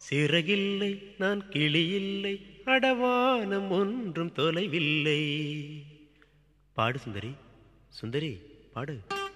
சிறகில்லை நான் கிளியில்லை அடவானம் ஒன்றும் தொலைவில்லை. பாடு சுந்தரி, சுந்தரி பாடு.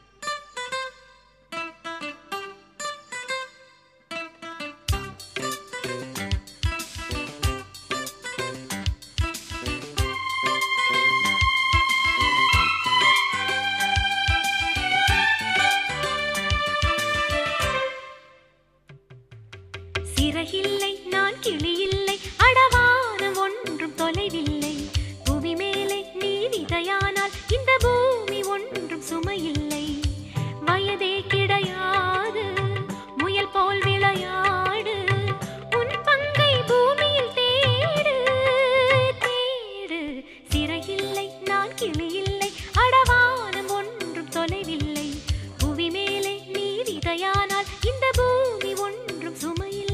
சிறகில்லை நான் கிளியில்லை அடவானம் ஒன்றும் தொலைவில்லை. புவி மேலே நீ விதையானால் இந்த பூமி ஒன்றும் சுமையில்லை. வயதே கிடையாது முயல் போல் விளையாடு, உன் பங்கை பூமியில் தேடு தேடு. சிறகில்லை நான் கிளியில்லை அடவானம் ஒன்றும் தொலைவில்லை. புவி மேலே நீ விதையானால் இந்த பூமி ஒன்றும் சுமையில்லை.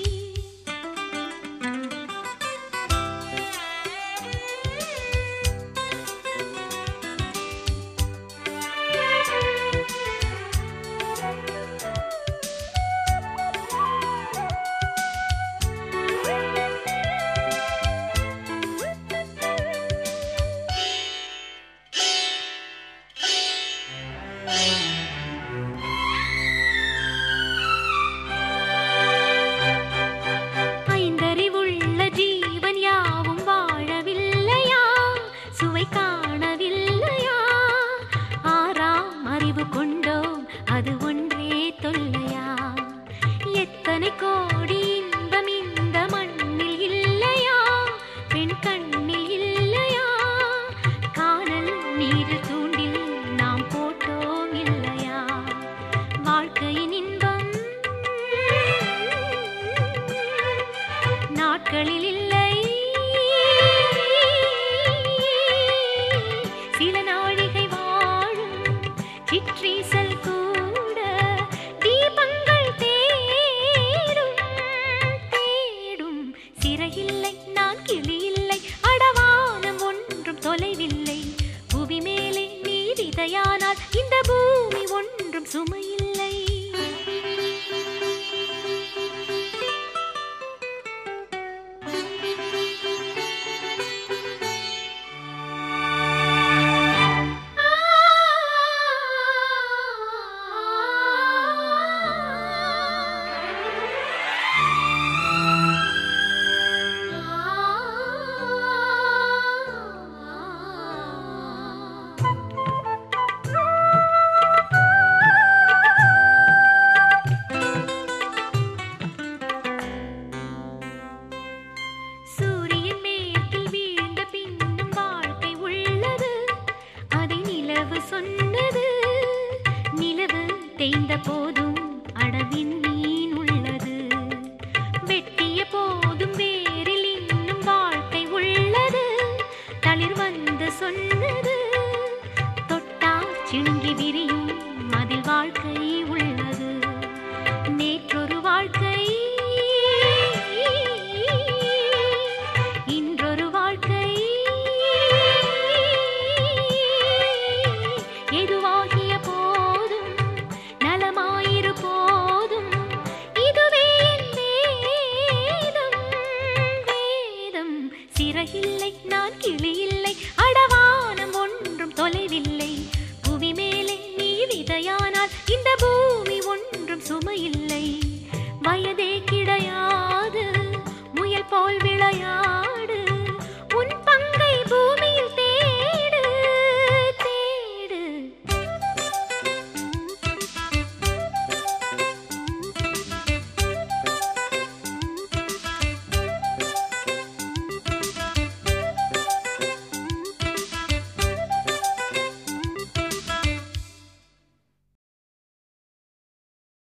அது ஒன்றே தொல்லையா? எத்தனை கோடி இன்பம் இந்த மண்ணில் இல்லையா? பெண் கண்ணில் இல்லையா? காணல் நீரில் தூண்டில் நாம் போட்டோம் இல்லையா? வாழ்க்கையின் இன்பம் நாட்களில்